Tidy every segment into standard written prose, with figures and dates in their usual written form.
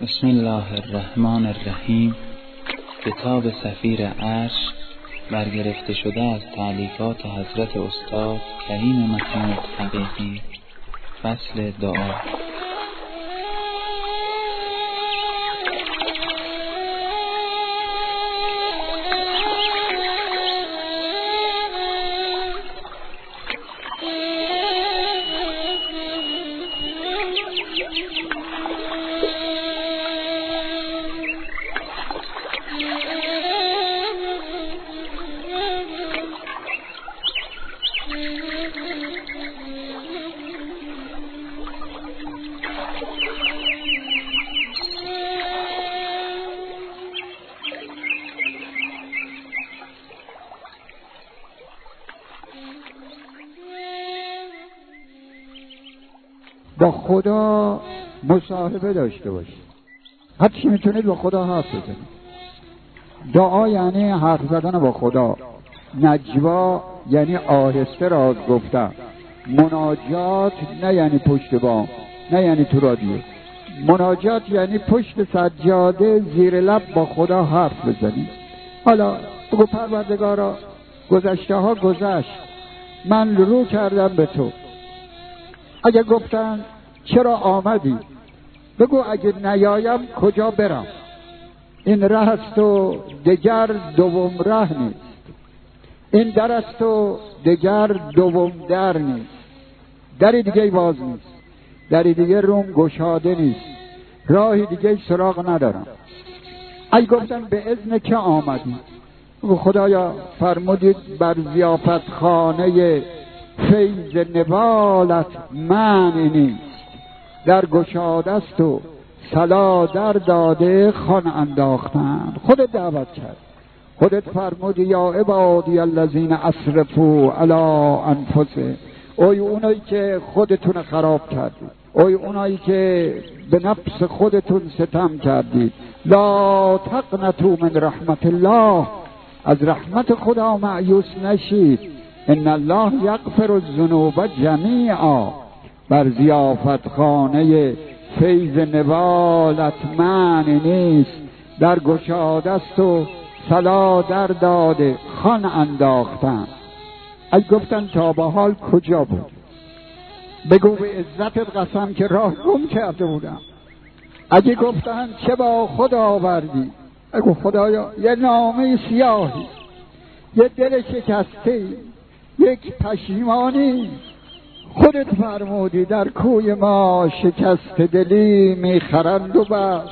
بسم الله الرحمن الرحیم. کتاب صفیر عرش برگرفته شده از تألیفات حضرت استاد کریم محمود حقیقی. فصل دعا. با خدا مصاحبه داشته باشید. هر چی میتونید با خدا حرف بزنید. دعا یعنی حرف زدن با خدا. نجوا یعنی آهسته راز گفتن. مناجات نه یعنی پشت بام، نه یعنی تو رادیو. مناجات یعنی پشت سجاده زیر لب با خدا حرف بزنید. حالا بگو پروردگارا گذشته ها گذشت، من رو کردم به تو. اگه گفتن چرا آمدی، بگو اگه نیایم کجا برم. این ره است و دگر دوم ره نیست، این در است و دگر دوم در نیست. دری دیگه باز نیست، دری دیگه روم گشاده نیست، راهی دیگه سراغ ندارم. اگه گفتن به اذن که آمدی، بگو خدایا فرمودید بر ضیافت خانه فیض نوالت معنی نیست. در گشاده است و صلا در داده خان انداختن. خودت دعوت کرد، خودت فرمودی یا عبادی الذین اسرفوا علی انفسهم. اوی اونایی که خودتون خراب کردید، اوی اونایی که به نفس خودتون ستم کردید، لا تقنطوا من رحمت الله، از رحمت خدا مایوس نشید. ان الله یغفر الذنوب جمیعا. بر ضیافت خانه فیض نوالت معنی نیست. در گشاده است و صلا در داده خان انداختن. اگه گفتن تا به حال کجا بود، بگو به عزتت قسم که راه گم کرده بودم. اگه گفتن چه با خدا آوردی، بگو خدایا یه نامه سیاهی، یه دل شکسته، یک پشیمانی. خودت فرمودی در کوی ما شکست دلی میخرند و بس،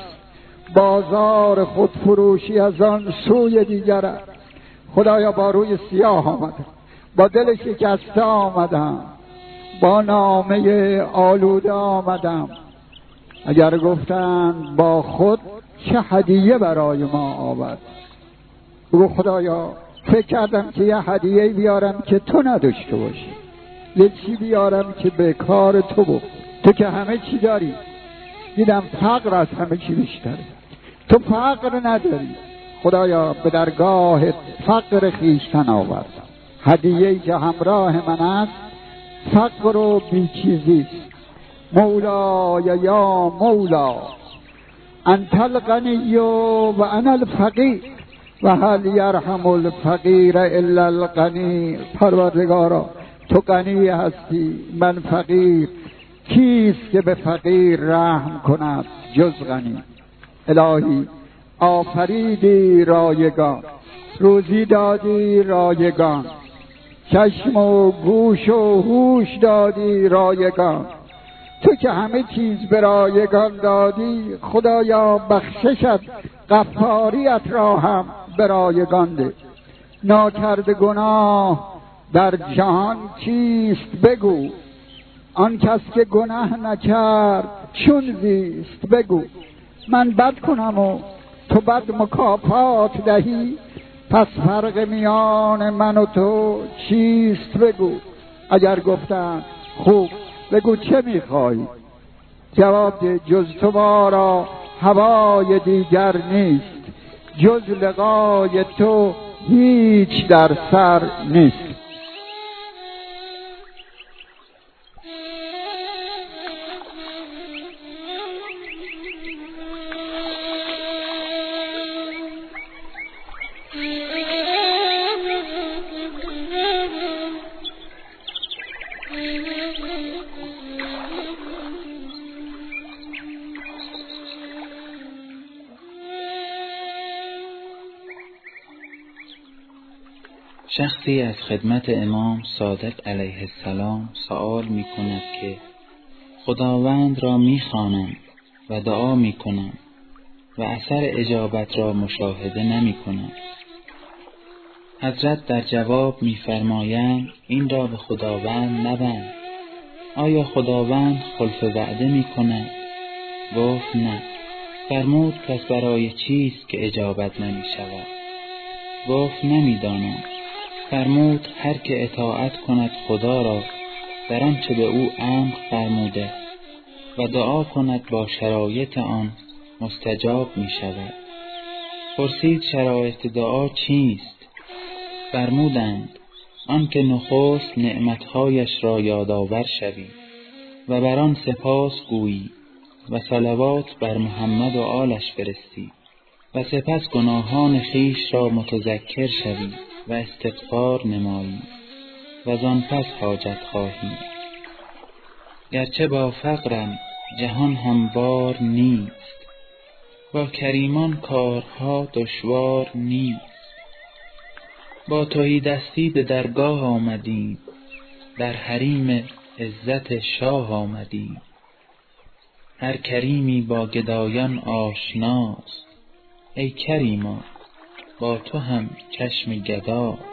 بازار خود فروشی از آن سوی دیگر است. خدایا با روی سیاه آمدم، با دل شکسته آمدم، با نامه آلوده آمدم. اگر گفتند با خود چه هدیه برای ما آورد، بگو خدایا فکر کردم که یه هدیه بیارم که تو نداشته باشی، یه چی بیارم که به کار تو بخور. تو که همه چی داری. دیدم فقر از همه چی بیشتره، تو فقر نداری. خدایا به درگاه فقر خویشتن آوردم. هدیه‌ای که همراه من است فقر و بیچیزی است. مولای یا مولا انت الغنی و انا الفقیر و هل یرحم الفقیر الا الغنی. پروردگارا تو غنی هستی، من فقیر. کیست که به فقیر رحم کند جز غنی؟ الهی آفریدی رایگان، روزی دادی رایگان، چشم و گوش و هوش دادی رایگان. تو که همه چیز به رایگان دادی، خدایا بخششت غفاریت را هم به رایگان ده. ناکرده گناه در جهان چیست بگو، آن کس که گناه نکرد چون زیست بگو. من بد کنم و تو بد مکافات دهی، پس فرق میان من و تو چیست بگو. اگر گفتن خوب، بگو چه میخوایی؟ جواب ده جز تو ما را هوای دیگر نیست، جز لقای تو هیچ در سر نیست. شخصی از خدمت امام صادق علیه السلام سؤال می کند که خداوند را می خوانم و دعا می کنم و اثر اجابت را مشاهده نمی کنم. حضرت در جواب می فرمایند این را به خداوند نبند. آیا خداوند خلف وعده می کند؟ گفت نه. فرمود پس برای چیست که اجابت نمی شود؟ گفت نمی دانم. فرمود هر که اطاعت کند خدا را در آنچه به او امر فرموده و دعا کند با شرایط آن مستجاب می شود. پرسید شرایط دعا چیست؟ فرمودند آن که نخست نعمتهایش را یادآور شوی و بر آن سپاس گویی و صلوات بر محمد و آلش فرستی و سپس گناهان خویش را متذکر شوی و استغفار نمایی و زان پس حاجت خواهی. گرچه با فقرم جهان هموار نیست، با کریمان کارها دشوار نیست. با تهیدستی به درگاه آمدیم، در حریم عزت شاه آمدیم. هر کریمی با گدایان آشناست، ای کریما با تو هم چشم گداست.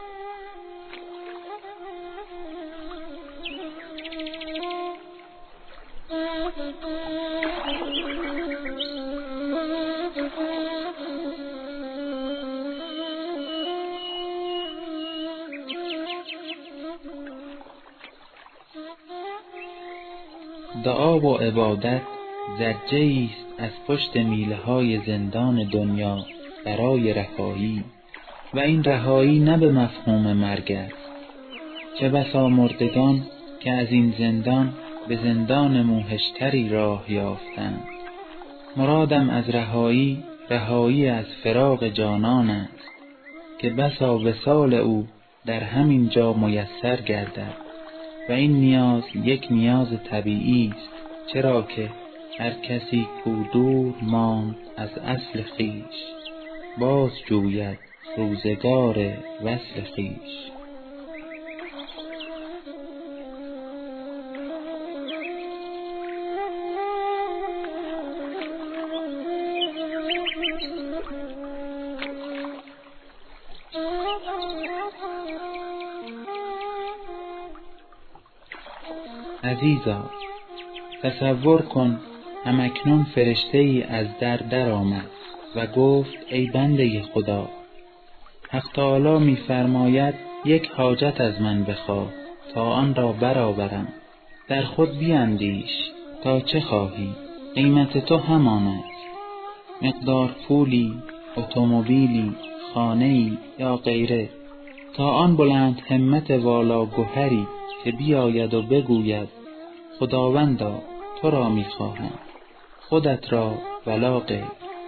دعا و عبادت زجه‌ای است از پشت میله‌های زندان دنیا برای رهایی، و این رهایی نه به مفهوم مرگ است. چه بسا مردگان که از این زندان به زندان موحشتری راه یافتند. مرادم از رهایی از فراق جانان است که بسا وصال او در همین جا میسر گردد و این نیاز یک نیاز طبیعی است، چرا که هر کسی کو دور ماند از اصل خویش باز جوید روزگار وصل خویش. عزیزا تصور کن همکنون فرشته‌ای از در آمد و گفت ای بنده خدا، حق تعالی می فرماید یک حاجت از من بخواه تا آن را برآورم. در خود بیندیش تا چه خواهی، قیمت تو همان است. مقدار پولی، اتومبیلی، خانه‌ای یا غیره، تا آن بلند همت والا گوهری که بیاید و بگوید خداوندا تو را می خواهم، خودت را ولا غیر.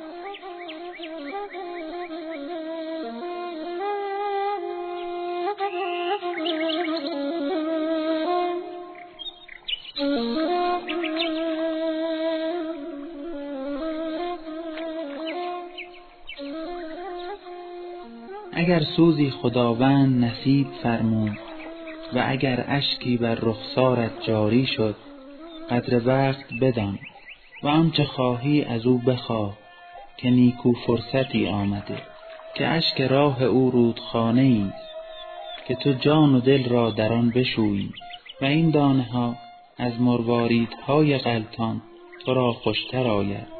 اگر سوزی خداوند نصیب فرمود و اگر اشکی بر رخسارت جاری شد، قدر وقت بدان و آنچه خواهی از او بخواه که نیکو فرصتی آمده، که اشک راه او رودخانه‌ای است که تو جان و دل را در آن بشویی و این دانه ها از مرواریدهای غلطان تو را خوشتر آید.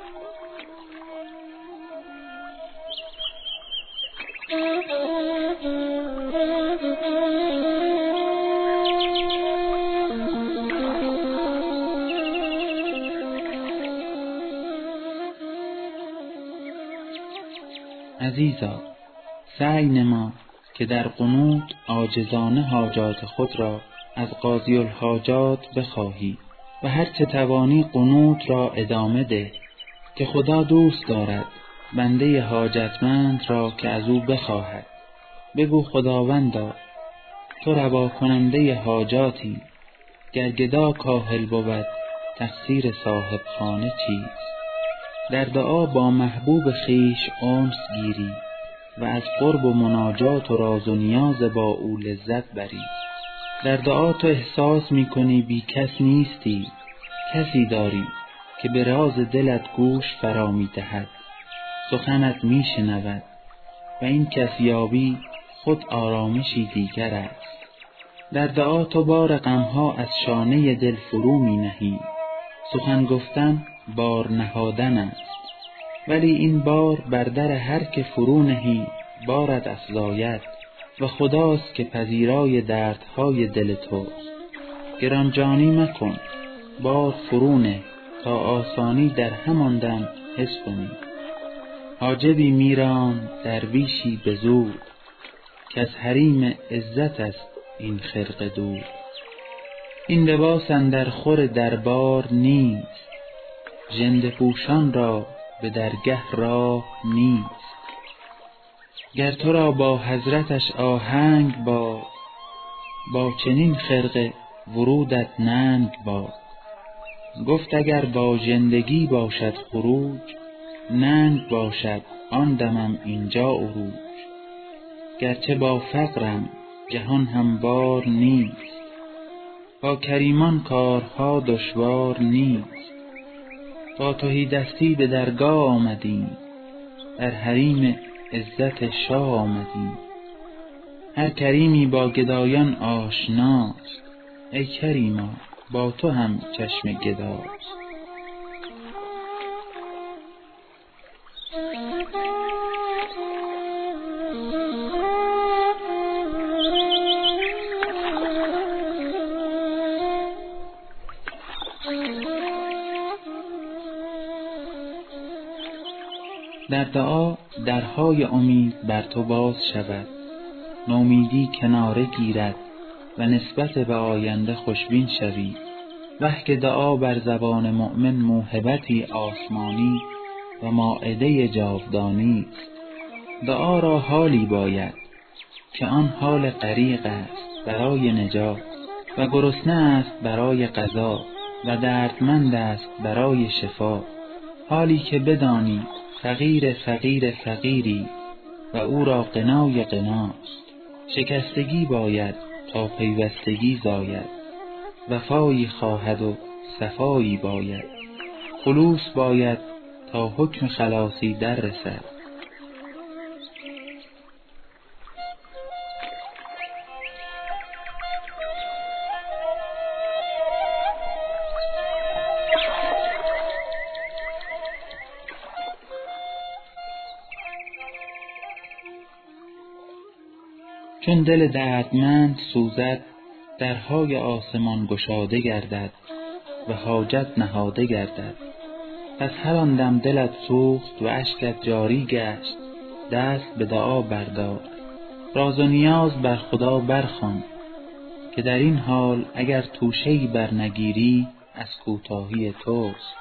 عزیزا سعی نما که در قنوت عاجزانه حاجات خود را از قاضی الحاجات بخواهی و هر چه توانی قنوت را ادامه ده، که خدا دوست دارد بنده حاجتمند را که از او بخواهد. بگو خداوندا تو روا کننده حاجاتی، گر گدا کاهل بود تقصیر صاحب خانه چیست؟ در دعا با محبوب خویش انس گیری و از قرب و مناجات و راز و نیاز با او لذت بری. در دعا تو احساس می‌کنی بی کس نیستی، کسی داری که به راز دلت گوش فرا می‌دهد، سخنت می‌شنود و این کس یابی خود آرامشی دیگر است. در دعا تو بار غم‌ها از شانه دل فرو می‌نهی، سخن گفتن بار نهادن است، ولی این بار بر در هر که فرو نهی بارت افزاید و خداست که پذیرای دردهای دل توست. گرانجانی مکن، بار فرو نه تا آسانی در همان دم حس کنی. حاجبی میراند درویشی به زور، که از حریم عزت است این خرقه دور. این لباس اندر خور دربار نیست، ژنده پوشان را به درگه راه نیست. گر تو را با حضرتش آهنگ باد، با چنین خرقه ورودت ننگ باد. گفت اگر با ژندگی باشد خروج، ننگ باشد آن دمم اینجا عروج. گرچه با فقرم جهان هموار نیست، با کریمان کارها دشوار نیست. با تهیدستی به درگاه آمدیم، در حریم عزت شاه آمدیم. هر کریمی با گدایان آشناست، ای کریما با تو هم چشم گداست. در دعا درهای امید بر تو باز شود، نومیدی کناره گیرد و نسبت به آینده خوشبین شوی. وه که دعا بر زبان مؤمن موهبتی آسمانی و مائده جاودانی است. دعا را حالی باید که آن حال غریق است برای نجات، و گرسنه است برای غذا، و دردمند است برای شفا. حالی که بدانی فقیر فقیر فقیری و او را غنای غناست. شکستگی باید تا پیوستگی زاید، وفایی خواهد و صفایی باید. خلوص باید تا حکم خلاصی در رسد. چون دل دردمند سوزد، درهای آسمان گشاده گردد و حاجت نهاده گردد. پس هر آن دم دلت سوخت و اشکت جاری گشت، دست به دعا بردار، راز و نیاز بر خدا برخوان، که در این حال اگر توشه‌ای بر نگیری از کوتاهی توست.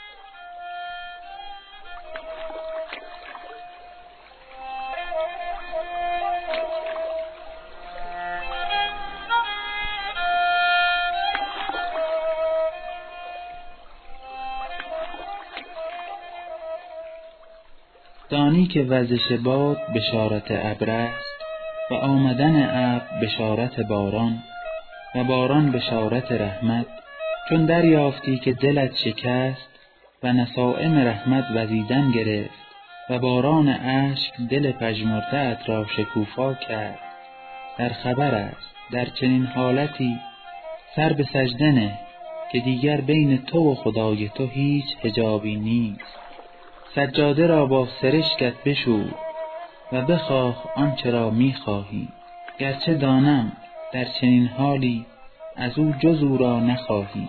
دانی که وزش باد بشارت ابر است و آمدن ابر بشارت باران و باران بشارت رحمت. چون دریافتی که دلت شکست و نسائم رحمت وزیدن گرفت و باران اشک دل پژمرده‌ات را شکوفا کرد، در خبر است در چنین حالتی سر به سجده نه که دیگر بین تو و خدای تو هیچ حجابی نیست. سجاده را با سرشکت بشوی و بخواه آنچه را می‌خواهی، گرچه دانم در چنین حالی از او جز او را نخواهی.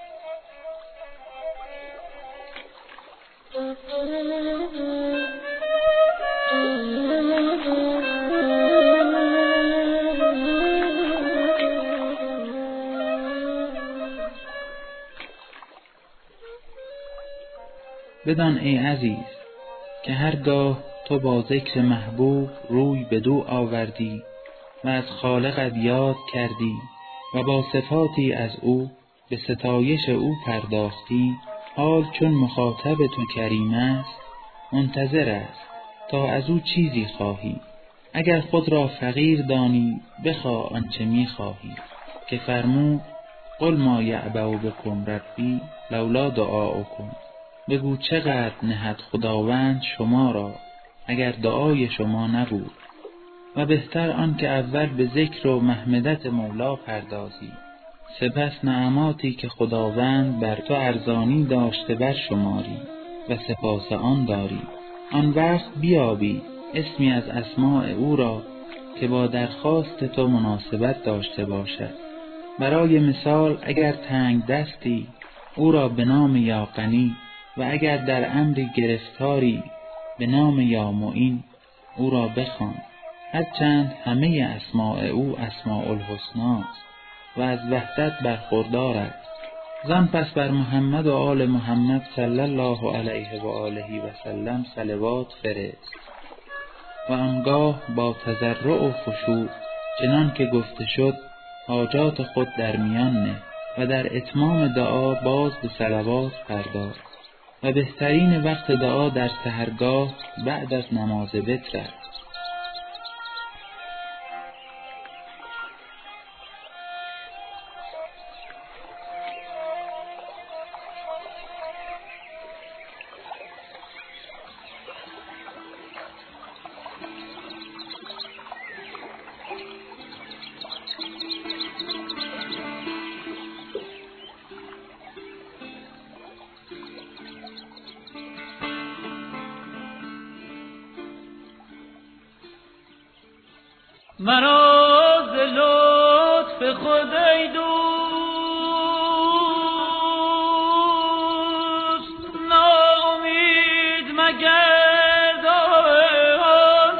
بدان ای عزیز که هرگاه تو با ذکر محبوب روی بدو آوردی و از خالقت یاد کردی و با صفاتی از او به ستایش او پرداختی، حال چون مخاطب تو کریم است، منتظر است تا از او چیزی خواهی. اگر خود را فقیر دانی بخواه آنچه می‌خواهی، که فرمود قل ما یعبأ بکم ربی لولا دعاؤکم. بگو چقدر نهد خداوند شما را اگر دعای شما نبود. و بهتر آن که اول به ذکر و محمدت مولا پردازی، سپس نعماتی که خداوند بر تو ارزانی داشته برشماری و سپاس آن داری. آن وقت بیابی اسمی از اسماء او را که با درخواست تو مناسبت داشته باشد. برای مثال اگر تنگ دستی او را به نام یا غنی، و اگر در امری گرفتاری به نام یا معین او را بخوان. هرچند همه اسماء او اسماء الحسنا است و از وحدت برخوردار است. زان پس بر محمد و آل محمد صلی الله علیه و آله و سلم صلوات فرست و آنگاه با تضرع و خشوع چنان که گفته شد حاجات خود در میان نه و در اتمام دعا باز به صلوات پرداز. و بهترین وقت دعا در سحرگاه بعد از نماز وتر است. مرا ز لطف خود ای دوست ناامید مگردان،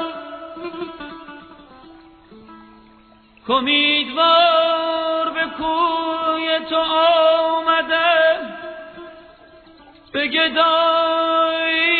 کامیدوار به کوی تو آمدم به گدایی.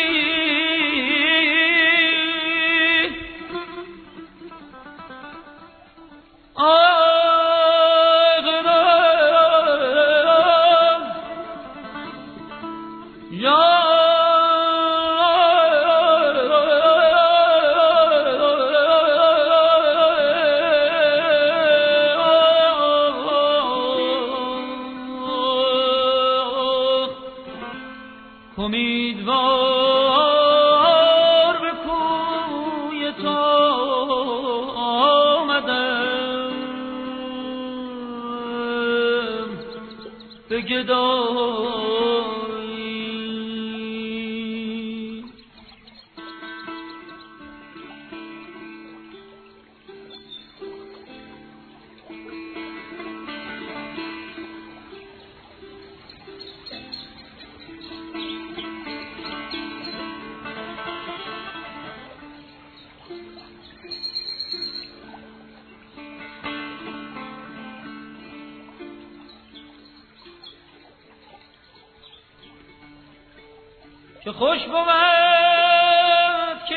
امیدوار به کوی تو آمدم به گدایی. که خوش بود که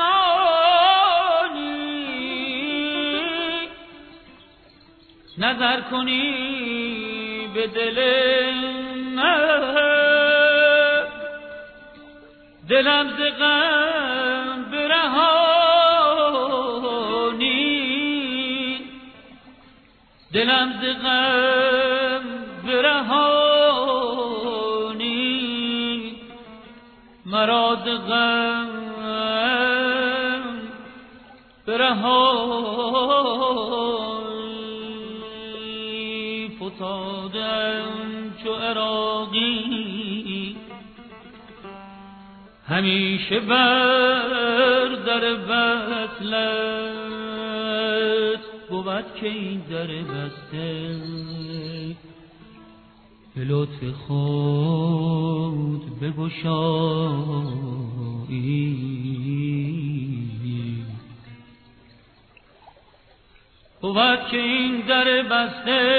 زمانی نظر کنی به دل من، دلم ز غم برهانی، دلم ز غم برهانی، مرا ز غم برهانی. فتادم چو عراقی همیشه بر در وصلت، بود که این در بسته به لطف خود بگشایی. بود که این در بسته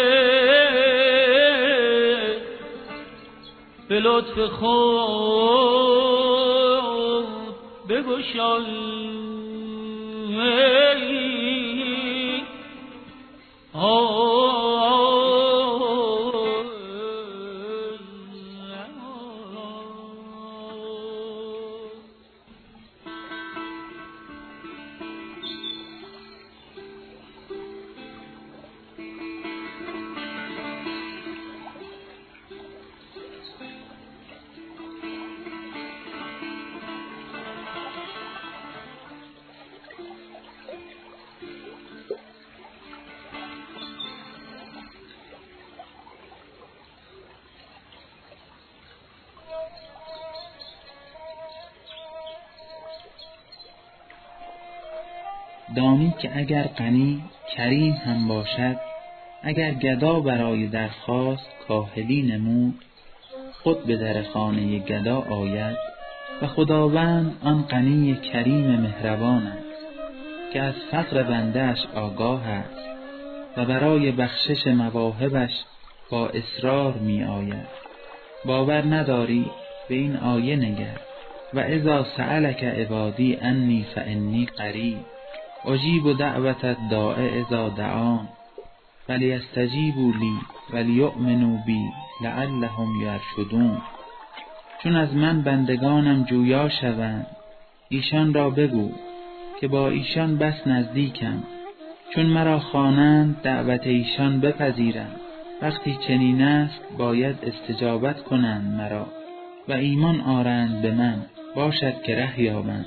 به لطف خود بگشایی. دانی که اگر غنی کریم هم باشد، اگر گدا برای درخواست کاهلی نمود، خود به در خانه گدا آید و خداوند آن غنی کریم مهربان است که از فقر بنده‌اش آگاه است و برای بخشش مواهبش با اصرار می آید. باور نداری؟ به این آیه نگر: و اذا سألک عبادی انی فانی قریب اجیب دعوت الداع اذا دعان فلیستجیبوا لی ولیؤمنوا بی لعلهم یرشدون. چون از من بندگانم جویا شوند، ایشان را بگو که با ایشان بس نزدیکم. چون مرا خوانند دعوت ایشان بپذیرم. وقتی چنین است باید استجابت کنند مرا و ایمان آرند به من، باشد که ره یابند.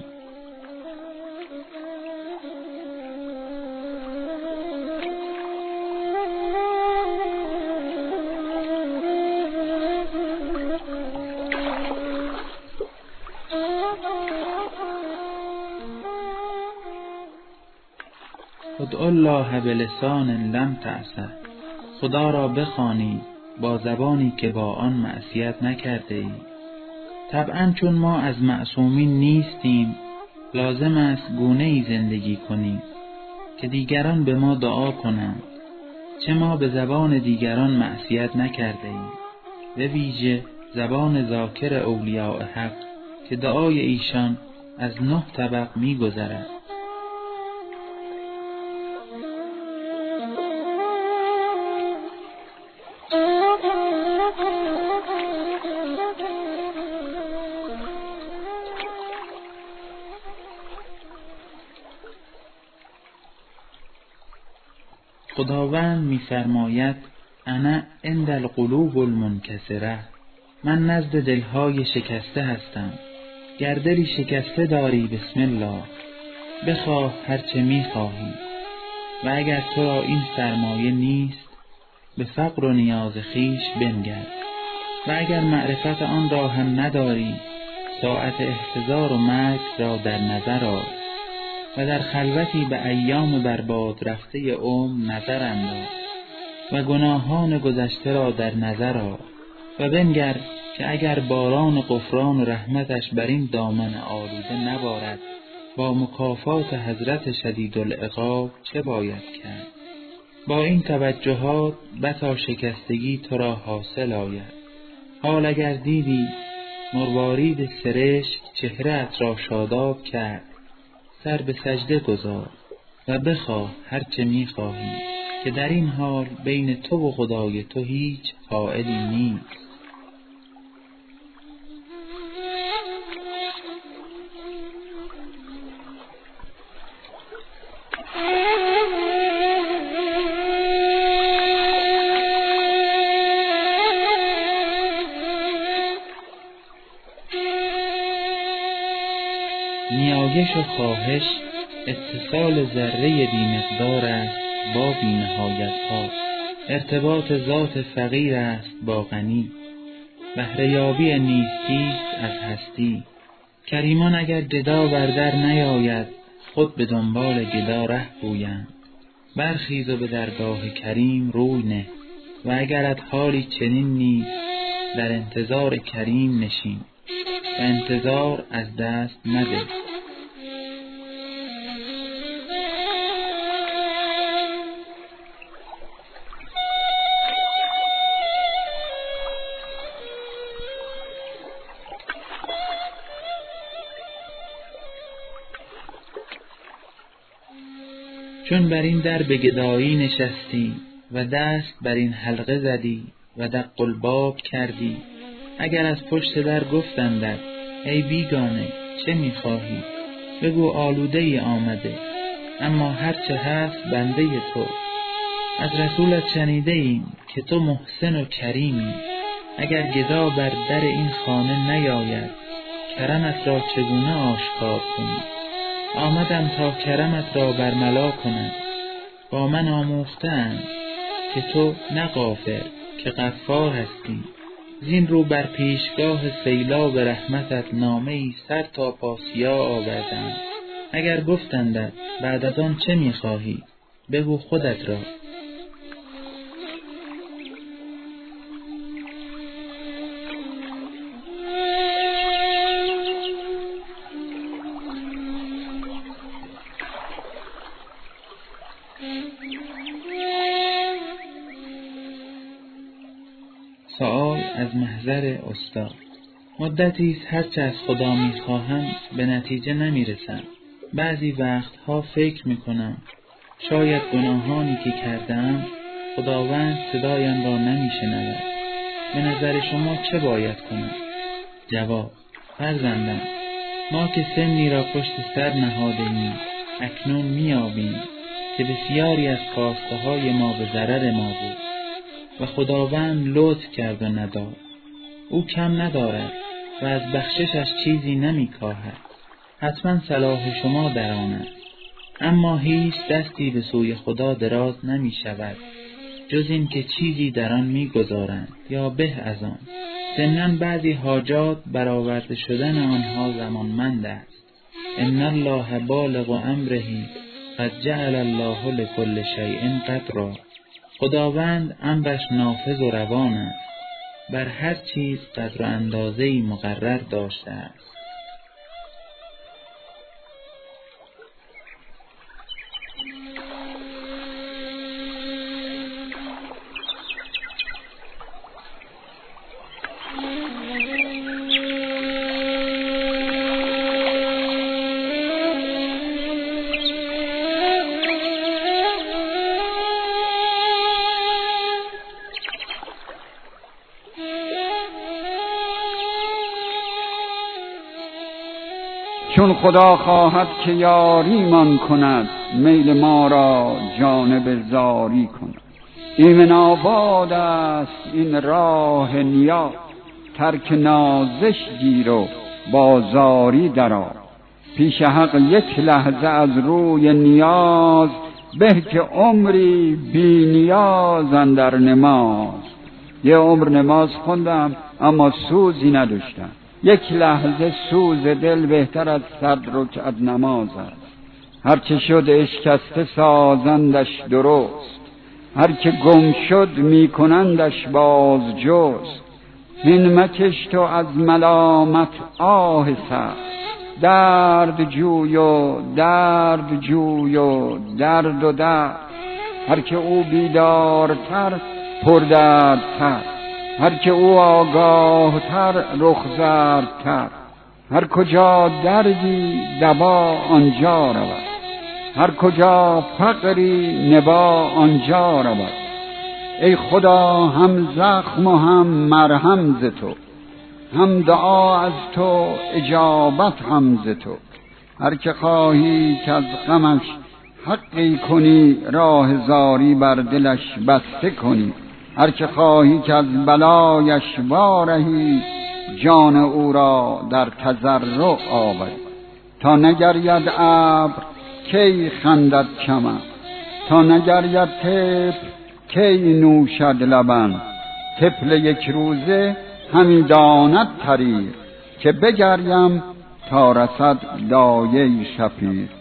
ادعوا الله بلسان لم تعصه. خدا را بخوانید با زبانی که با آن معصیت نکرده ای. طبعا چون ما از معصومین نیستیم، لازم است گونه‌ای زندگی کنیم که دیگران به ما دعا کنند، چه ما به زبان دیگران معصیت نکرده ایم، به ویژه زبان ذاکر اولیاء حق که دعای ایشان از 9 طبق می گذرد. خداوند می‌فرماید: انا عند القلوب المنکسره. من نزد دلهای شکسته هستم. گر دلی شکسته داری بسم الله، بخواه هرچه می‌خواهی. و اگر تو را این سرمایه نیست، به فقر و نیاز خیش بنگر. و اگر معرفت آن را هم نداری، ساعت احتضار و مرگ را در نظر آر و در خلوتی به ایام برباد رفته عمر نظر انداز و گناهان گذشته را در نظر آر و بنگر که اگر باران غفران و رحمتش بر این دامن آلوده نبارد، با مکافات حضرت شدیدالعقاب چه باید کرد؟ با این توجهات بتا شکستگی تو را حاصل آید. حال اگر دیدی مروارید سرشک چهره‌ات را شاداب کرد، سر به سجده گذار و بخواه هر چه می‌خواهی که در این حال بین تو و خدای تو هیچ حائلی نیست. نیایش و خواهش اتصال ذره بی مقدار است با بی نهایت ها. ارتباط ذات فقیر است با غنی. بهره‌یابی نیستی است از هستی. کریمان اگر گدا بر در نیاید، خود به دنبال گدا ره پویند. برخیز و به درگاه کریم روی نه و اگرت حالی چنین نیست، در انتظار کریم نشین و انتظار از دست مده. چون بر این در به گدایی نشستی و دست بر این حلقه زدی و دق الباب کردی، اگر از پشت در گفتندت ای بیگانه چه می‌خواهی؟ بگو آلوده ای آمده، اما هرچه هست بنده تو. از رسولت شنیده ایم که تو محسن و کریمی. اگر گدا بر در این خانه نیاید، کرمت را چگونه آشکار کنی؟ آمدم تا کرمت را برملا کنم. با من آموخته‌اند که تو نه غافل که غفار هستی. زین رو بر پیشگاه سیلاب رحمتت نامه‌ای سر تا پا سیاه آوردم اگر گفتندت بعد از آن چه می‌خواهی؟ بگو خودت را. سؤال از محضر استاد. مدتی است هرچه از خدا می‌خواهم به نتیجه نمی‌رسم. بعضی وقتها فکر می‌کنم شاید گناهانی که کردم خداوند صدایم را نمی‌شنود. به نظر شما چه باید کنم؟ جواب: فرزندم، ما که سنی را پشت سر نهاده‌ایم اکنون می‌یابیم که بسیاری از کاسته‌های ما به ضرر ما بود و خداوند لطف کرد و نداد. او کم ندارد و از بخششش چیزی نمی‌کاهد. حتما صلاح شما در آن است، اما هیچ دستی به سوی خدا دراز نمی‌شود جز این که چیزی در آن می‌گذارند یا به از آن. ضمناً بعضی حاجات برآورده شدن آنها زمانمند است. ان الله بالغ امره قد جعل الله لكل شیء قدرا. خداوند امرش نافذ و روان است، بر هر چیز قدر و اندازه‌ای مقرر داشته است. چون خدا خواهد که یاریمان کند، میل ما را جانب زاری کند. ایمن آباد است این راه نیاز، ترک نازش گیر و بازاری درآ. پیش حق یک لحظه از روی نیاز، به که عمری بی نیاز اندر نماز. یه عمر نماز خوندم اما سوزی نداشتم. یک لحظه سوز دل بهتر از 100 رکعت نماز است. هرچه شد اشکسته سازندش درست، هر که گم شد میکنندش باز جست. هین مکش تو از ملامت آه سخت، درد جوی و درد جوی و درد و درد. هر که او بیدارتر پردردتر، هر که او آگاهتر رخزردتر. هر کجا دردی دوا آنجا رود، هر کجا فقری نوا آنجا رود. ای خدا هم زخم و هم مرهم ز تو، هم دعا از تو اجابت هم ز تو. هر که خواهی که از غمش حقی کنی، راه زاری بر دلش بسته کنی. هر که خواهی که از بلایش وارهی، جان او را در تضرع آوری. تا نگرید ابر کی خندد چمن، تا نگرید طفل کی نوشد لبن. طفل یک روزه همی داند طریق، که بگریم تا رسد دایه شفیق.